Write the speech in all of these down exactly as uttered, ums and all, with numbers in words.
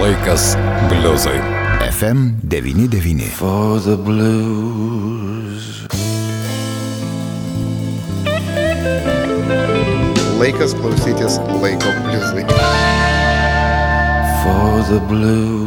Laikas bliuzui. F M devyni devyni. For the blues. Laikas klausytis laiko bliuzui. For the blues.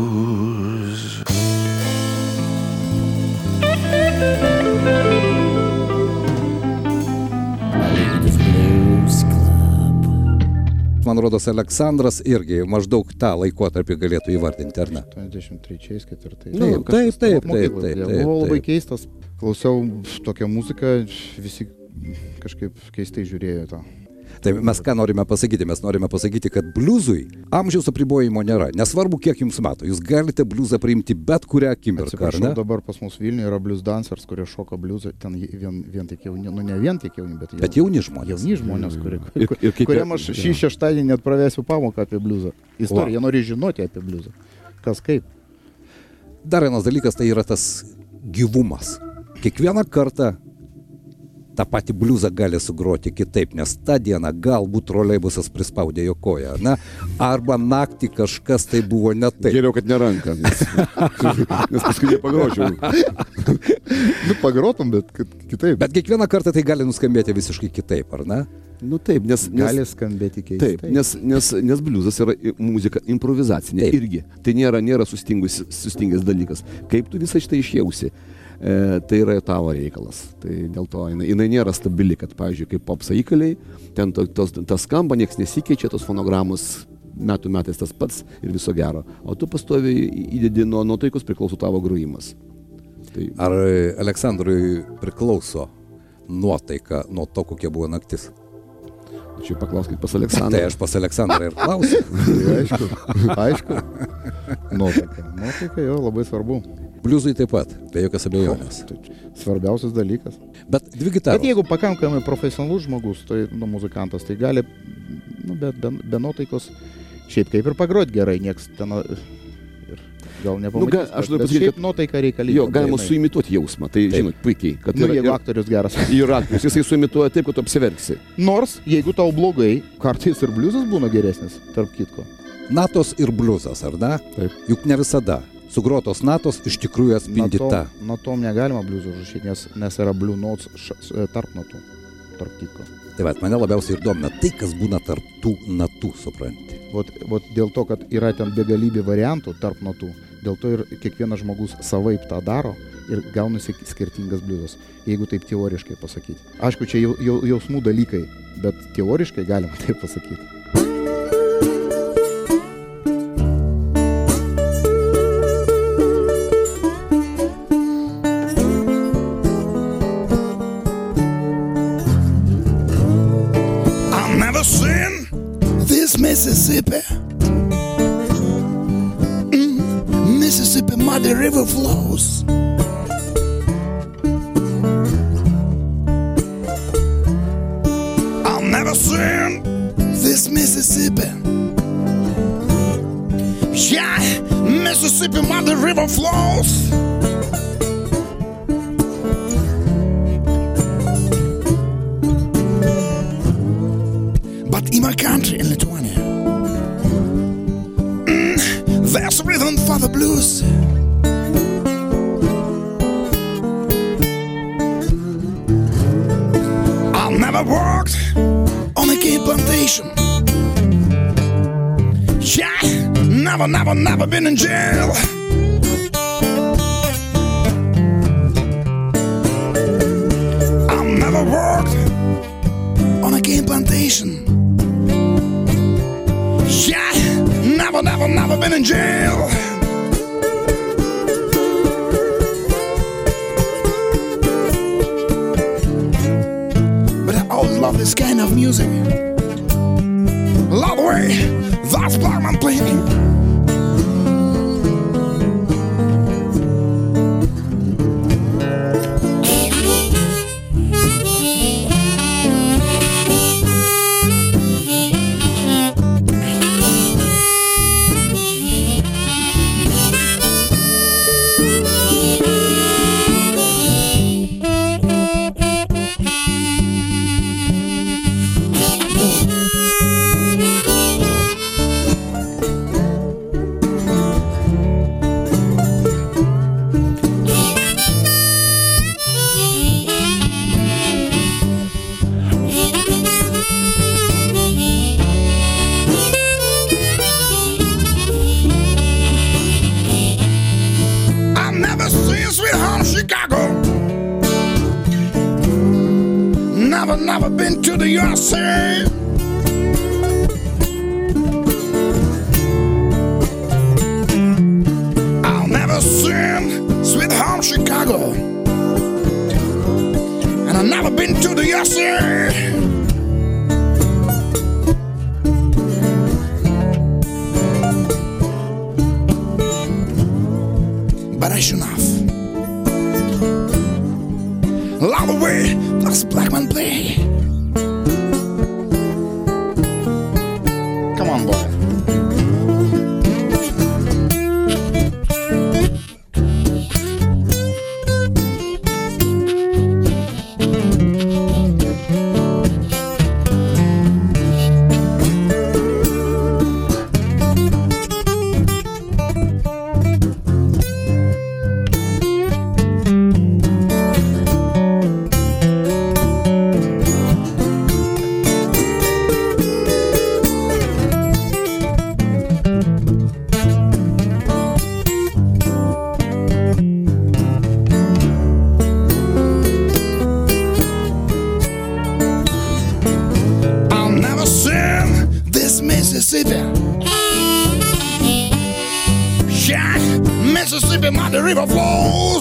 Man rodos, Aleksandras irgi maždaug tą laikotarpį galėtų įvardinti, ar ne? aštuoniasdešimt trečiais, ketvirtais. Nu, taip, taip, taip, taip. Buvau labai keistas, klausiau tokią muziką, visi kažkaip keistai žiūrėjo tą. Tai mes ką norime pasakyti? Mes norime pasakyti, kad bliuzui amžiaus apribojimo nėra. Nesvarbu, kiek jums metų. Jūs galite bliuzą priimti bet kurią akimirką, ar ne? Atsiprašau, dabar pas mus Vilniuje yra bliuz dancers, kurie šoka bliuzą, ten vien, vien tik jauni, nu ne vien tik jauni, bet, bet jauni žmonės. Jauni žmonės, kurie, ir, ir kaip, kuriam aš šį šeštadienį net pravesiu pamoką apie bliuzą. Istoriją, jie nori žinoti apie bliuzą. Kas kaip. Dar vienas dalykas, tai yra tas gyvumas. Kiekvieną kartą tą patį bliuzą gali sugroti kitaip, nes tą dieną galbūt troleibusas prispaudė jo koją, ne? Arba naktį kažkas tai buvo ne taip. Geriau, kad ne ranka, nes, nes paskui nepagročiau. Nu, pagrotum, bet kitaip. Bet kiekvieną kartą tai gali nuskambėti visiškai kitaip, ar ne? Nu taip, nes... nes gali skambėti keistai. Taip, nes, nes, nes bliuzas yra muzika improvizacinė taip. Irgi. Tai nėra, nėra sustingęs dalykas. Kaip tu visą šitą išjausi? E, tai yra tavo reikalas. Tai dėl to jinai, jinai nėra stabili, kad, pavyzdžiui, kaip popsa įkaliai, ten to, tos, tas skamba, nieks nesikeičia, tos fonogramos metų metais tas pats ir viso gero. O tu pastoviai įdedi nuo nuotaikos priklauso tavo grojimas. Tai... Ar Aleksandrui priklauso nuotaika nuo to, kokia buvo naktis? Čia paklauskit pas Aleksandrą. Tai aš pas Aleksandrą ir klausiu. aišku, aišku. Nuotaika. Nuotaika jo labai svarbu. Bliuzui taip pat, be jokios abejonės. Svarbiausias dalykas. Bet dvi gitaros. Bet jeigu pakankamai profesionalus žmogus, tai nu, muzikantas, tai gali, nu, bet be, be nuotaikos šiaip kaip ir pagroti gerai, nieks ten ir gal nepamatys. Nu, ga, aš bet pasakyti, šiaip nuotaika reikalinga. Jo, galima suimituoti jausmą, tai taip. Žinot, puikiai. Kad nu, yra, jeigu ir, aktorius geras. Ir aktorius, jisai suimituoja taip, kad tu apsiverksi. Nors, jeigu tau blogai, kartais ir bliuzas būna geresnis, tarp kitko. Natos ir bliuzas, ar ne? Taip. Juk ne visada. Sugrotos natos iš tikrųjų atspindi tą. Natom negalima bliuzų užrašyti, nes, nes yra blue notes š, tarp natų, tarp kitko. Tai va, mane labiausiai ir domina tai, kas būna tarp tų natų, supranti. Vot, vot dėl to, kad yra ten begalybė variantų tarp natų, dėl to ir kiekvienas žmogus savaip tą daro ir gaunasi skirtingas bliuzas, jeigu taip teoriškai pasakyti. Aišku, čia jau, jau, jausmų dalykai, bet teoriškai galima taip pasakyti. Mississippi, mm, Mississippi muddy river flows. I've never seen this Mississippi. Yeah, Mississippi muddy river flows. But in my country, in Lithuania, there's a rhythm for the blues. I never worked on a cane plantation. Yeah, never, never, never been in jail. I never worked on a cane plantation. Yeah, never, never, never been in jail. But I always love this kind of music. Love the way that's Blackman playing. never, never been to the U S A. I'll never seen Sweet Home Chicago. And I've never been to the U S A. But I should have. Love the way those black men play. Come on, boy. Mississippi, my the river flows.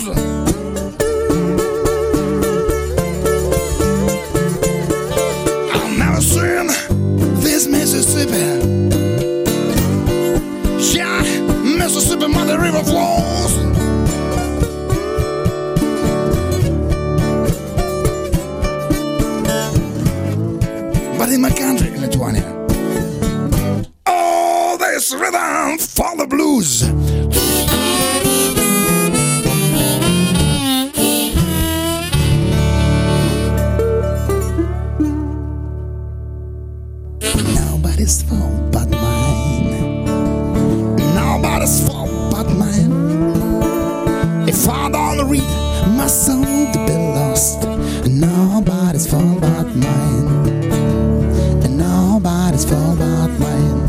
I've never seen this Mississippi. Yeah, Mississippi, my the river flows. But in my country, in Lithuania, oh, this rhythm for the blues. Nobody's fault but mine. Nobody's fault but mine. If I don't read my soul to be lost, nobody's fault but mine. And nobody's fault but mine.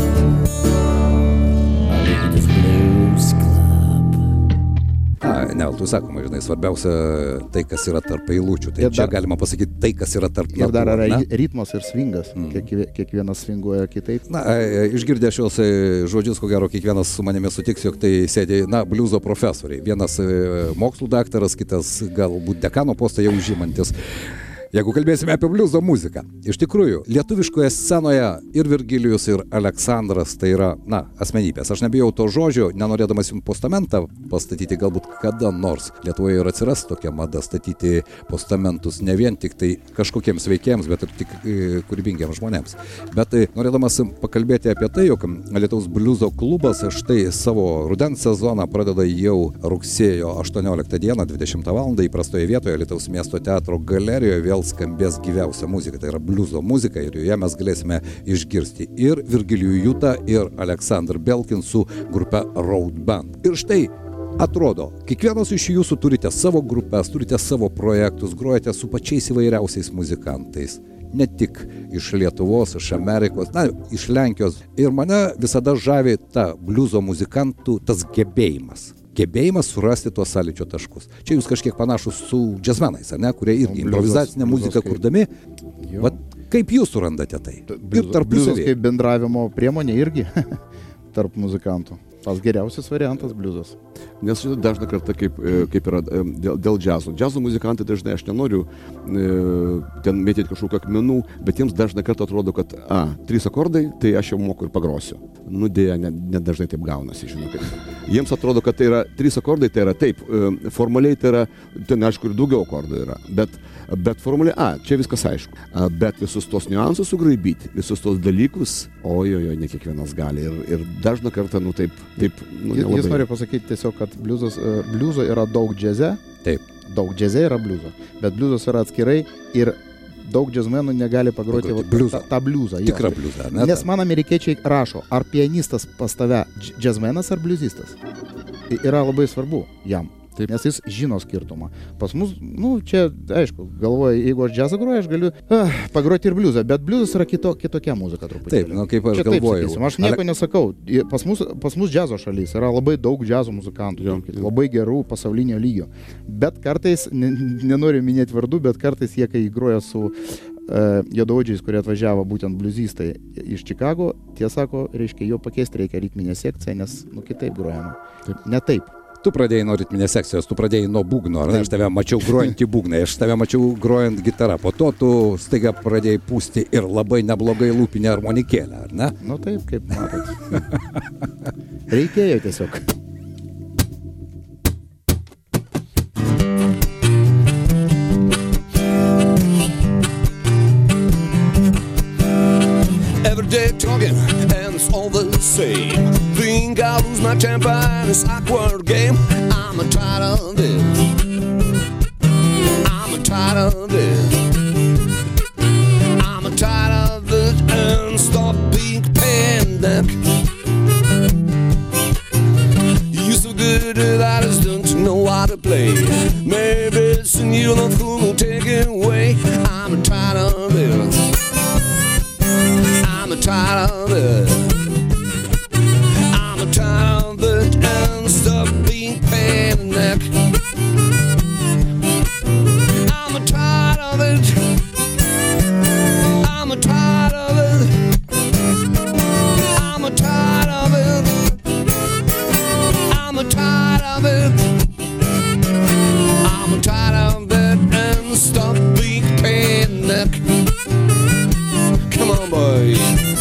Neveltui sakoma, žinai, svarbiausia tai, kas yra tarp eilučių. Tai Ir čia dar- galima pasakyti tai, kas yra tarp Ir dar natų, yra ar ne? ritmas ir svingas. Kiekvie- Kiekvienas svinguoja kitaip. Na, e, išgirdę šios e, žodžius, ko gero, kiekvienas su manimi sutiks, jog tai sėdė, na, bliuzo profesoriai. Vienas e, mokslų daktaras, kitas galbūt dekano postą jau užimantis. Jeigu kalbėsime apie bliuzo muziką, iš tikrųjų, lietuviškoje scenoje ir Virgilijus, ir Aleksandras tai yra, na, asmenybės. Aš nebijau to žodžio, nenorėdamas jums postamentą pastatyti, galbūt kada nors Lietuvoje ir atsiras tokia mada statyti postamentus ne vien tik tai kažkokiems veikėjams, bet ir tik e, kūrybingiems žmonėms. Bet e, norėdamas pakalbėti apie tai, jog Lietuvos bliuzo klubas štai savo rudens sezoną pradeda jau rugsėjo aštuonioliktą dieną, dvidešimtą valandą įprastoje vietoje Lietuvos miesto teatro galerijoje vėl skambės gyviausia muzika, tai yra bliuzo muzika ir joje mes galėsime išgirsti ir Virgilijų Jutą, ir Aleksandr Belkin su grupe Road Band. Ir štai atrodo, kiekvienas iš jūsų turite savo grupės, turite savo projektus, grojate su pačiais įvairiausiais muzikantais. Ne tik iš Lietuvos, iš Amerikos, na, iš Lenkijos. Ir mane visada žavi ta bliuzo muzikantų tas gebėjimas. Gebėjimas surasti tuos sąlyčio taškus. Čia jūs kažkiek panašus su džiazmenais, ar ne, kurie irgi Nu, bliuzas- improvizacinę bliuzas muziką kaip- kurdami. Jo. Vat kaip jūs surandate tai? Ir Bliuzas tarpusavy. kaip bendravimo priemonė irgi tarp muzikantų. Pats geriausias variantas bliuzas. Nes žinot, dažną kartą kaip, e, kaip yra e, dėl, dėl džiazo. Džiazo muzikantai dažnai, aš nenoriu e, ten mėtyti kažkokių akmenų, bet jiems dažną kartą atrodo, kad, a, trys akordai, tai aš jau moku ir pagrosiu. Nu, dėja, ne, ne dažnai taip gaunasi, žinokit. Jiems atrodo, kad tai yra trys akordai, tai yra taip, e, formaliai tai yra, ten aišku ir daugiau akordų yra, bet, bet formaliai, a, čia viskas aišku. A, bet visus tos niuansus sugraibyti, visus tos dalykus, ojojo, ne kiekvienas gali. Ir, ir dažną kartą, nu, taip, taip, nu, Jis nelabai. nori pasakyti tiesiog, kad bliuzas, e, bliuzo yra daug džiaze, Taip. daug džiaze yra bliuzo, bet bliuzas yra atskirai ir daug džiazmenų negali pagroti Pagroti va, bliuzą. tą, tą bliuzą. jo. Tikrą bliuzą, ar ne? Nes man amerikiečiai rašo, ar pianistas pas tave dž- džiazmenas ar bliuzistas. I- Yra labai svarbu jam. Taip. Nes jis žino skirtumą. Pas mus, nu, čia, aišku, galvoju, jeigu aš džiazą groju, aš galiu ah, pagroti ir bliuzą, bet bliuzas yra kito, kitokia muzika truputį. Taip, nu, kaip aš Čia taip galvojau. sakysim, aš nieko Ale- nesakau. I- Pas mus, pas mus džiazo šalis yra labai daug džiazo muzikantų, Jo. labai gerų pasaulinio lygio. Bet kartais, ne, nenoriu minėti vardų, bet kartais jie, kai groja su uh, juodaodžiais, kurie atvažiavo būtent bliuzistai iš Čikago, tie sako, reiškia, jo pakeisti reikia ritminę sekciją, nes, nu, kitaip grojama. Taip. Ne taip. Tu pradėjai nuo ritminės sekcijos, tu pradėjai nuo būgno, ar ne? Aš tave mačiau grojantį būgną, aš tave mačiau grojant gitarą, po to tu staiga pradėjai pūsti ir labai neblogai lūpinę armonikėlę, ar ne? Nu taip, kaip matot. Reikėjo tiesiog. Every day talking and it's all the same. Think I lose my temper in this awkward game. I'm tired of this. I'm tired of this. I'm tired of it and stop being panic. You're so good that I just don't know how to play. Maybe it's in you love who will take it away. I'm tired of it. I'm tired of it. I'm tired of it and stop being panic. I'm tired of it. I'm tired of it. I'm tired of it. I'm tired of it. I'm tired of it and stop being panic. Come on, boy.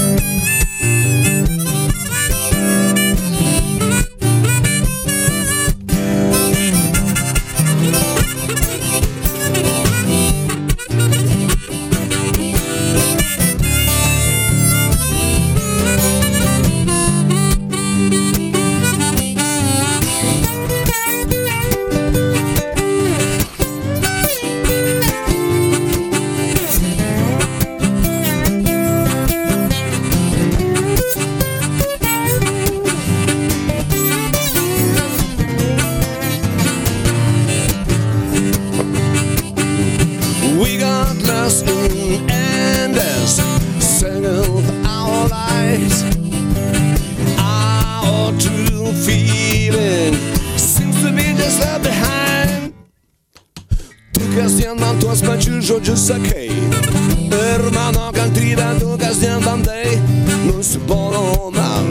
Žodžius sakai ir mano kantrybę tu kasdien bandai. Nusibodo man,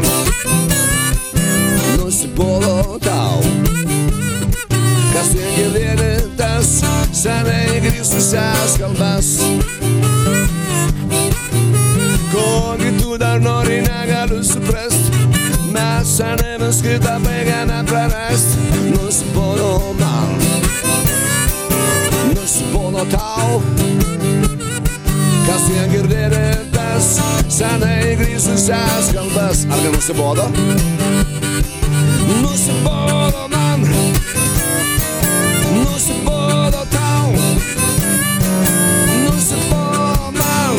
nusibodo tau. Kasdien girdėti tas senai grįžusias kalbas. Kogi tu dar nori, negaliu suprast. Mes senai vis kitą baigėme prarast. Nusibodo man, nusibodo tau. Kasdien girdėti tas senai grįžusias kalbas. Ar ne nusibodo? Nusibodo man, nusibodo tau. Nusibodo man,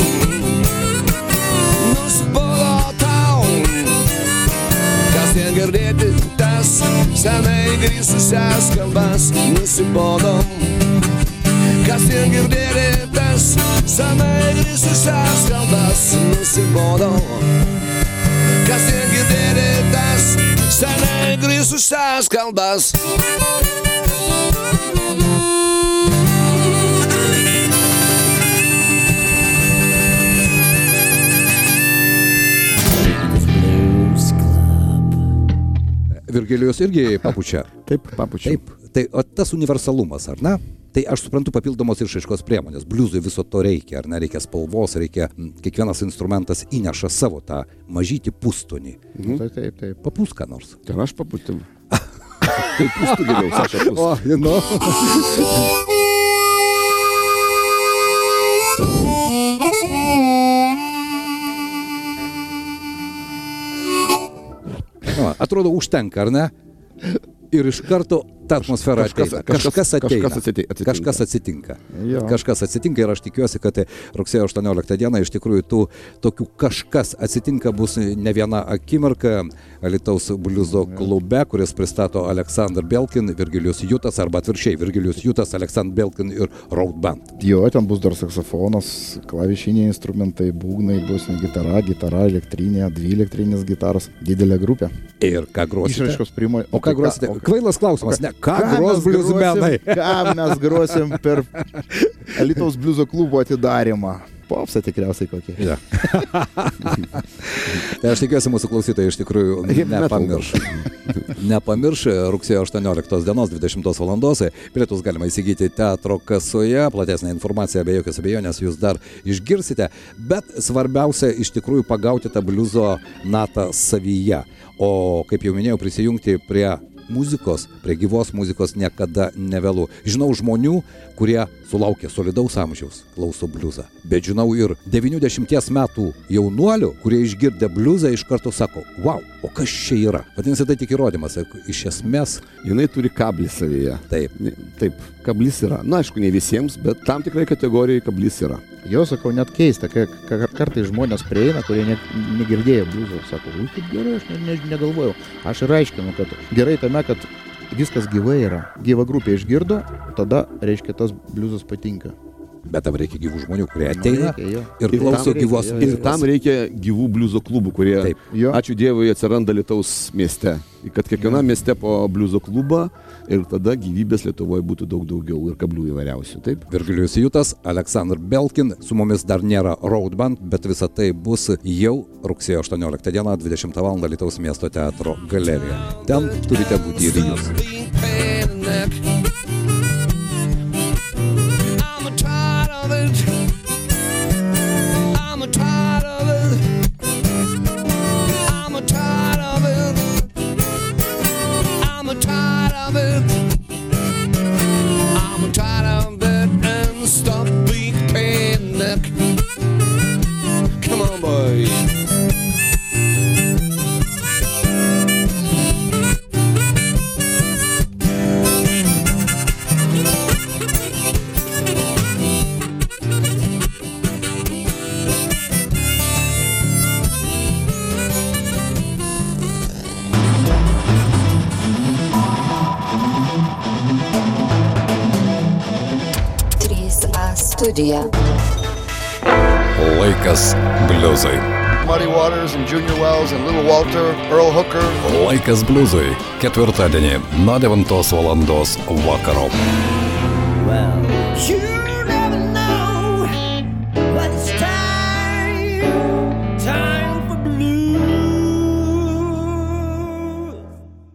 nusibodo tau. Kasdien girdėti tas senai grįžusias kalbas. Nusibodo. Kasdien girdėti tas senai grįžusias kalbas. Nusibodo. Kasdien girdėti tas senai grįžusias kalbas. Virgilijus irgi papučia. Taip, papučia. Taip, tai o tas universalumas, ar ne? Tai aš suprantu papildomos išraiškos priemonės. Bliuzui viso to reikia, ar ne? Reikia spalvos, reikia, kiekvienas instrumentas įneša savo tą mažytį pustonį. Mhm. Taip, taip, taip. Papūsk ką nors. Tai aš papūtim. Tai pūstų geriau, Saša pūstų. O, nu. O, atrodo, užtenka, ar ne? Ir iš karto ta atmosfera Kažkas- ateina. kažkas- Kažkas ateina. kažkas atei- atsitinka. Kažkas atsitinka. Jo. Kažkas atsitinka ir aš tikiuosi, kad rugsėjo aštuonioliktą dieną iš tikrųjų tų tokių kažkas atsitinka bus ne viena akimirka Alytaus bliuzo klube, kuris pristato Aleksandr Belkin, Virgilijus Jutas arba atvirkščiai Virgilijus Jutas, Aleksandr Belkin ir Road Band. Jo, ten bus dar saksofonas, klavišiniai instrumentai, būgnai, bus gitara, gitara, elektrinė, dvi elektrinės gitaros, didelė grupė. Ir ką grosite? Išraiškos primo. O ką grosite? o- Kvailas klausimas, ne? Ką Ką gros mes bliuzmenai? grosim- Ką mes grosim per Alytaus bliuzo klubo atidarymą? Popsą tikriausiai kokie. Ja. Tai aš tikiuosi, mūsų klausytojai iš tikrųjų nepamirš. Nepamirš rugsėjo aštuonioliktos dienos dvidešimtos valandos. Bilietus galima įsigyti teatro kasoje. Platesnė informacija be jokios abejonės jūs dar išgirsite. Bet svarbiausia iš tikrųjų pagauti tą bliuzo natą savyje. O kaip jau minėjau, prisijungti prie muzikos, prie gyvos muzikos niekada nevėlu. Žinau žmonių, kurie sulaukė solidaus amžiaus, klauso bliuzą. Bet žinau ir devyniasdešimties metų jaunuolių, kurie išgirdę bliuzą iš karto sako, wow, o kas čia yra? Vadinasi, tai tik įrodymas, iš esmės. Jinai turi kablį savyje. Taip. Taip, kablis yra. Na, aišku, ne visiems, bet tam tikrai kategorijai kablis yra. Jo, sakau, net keista, kai kartai žmonės prieina, kurie net negirdėjo bliuzo, sako, ui, kaip gerai, aš ne, ne, negalvojau. Aš ir aiškinu, kad gerai tame, kad viskas gyvai yra. Gyva grupė išgirdo, tada, reiškia, tas bliuzas patinka. Bet tam reikia gyvų žmonių, kurie ateina reikia, ir klauso gyvos muzikos. Ir tam reikia gyvų bliuzo klubų, kurie, Taip. ačiū Dievui, atsiranda Lietuvos mieste. Kad kiekvienam mieste po bliuzo klubą ir tada gyvybės Lietuvoje būtų daug daugiau ir kablių įvairiausių. Taip? Virgilijus Jutas, Aleksandr Belkin, su mumis dar nėra road band, bet visa tai bus jau rugsėjo aštuonioliktą dieną, dvidešimtą valandą Lietuvos miesto teatro galerijoje. Ten turite būti ir jūs. Studija. Laikas bliuzui. Muddy Waters and Junior Wells and Little Walter, Earl Hooker. Laikas bliuzui. Ketvirtadienį nuo devintos valandos vakaro. Well,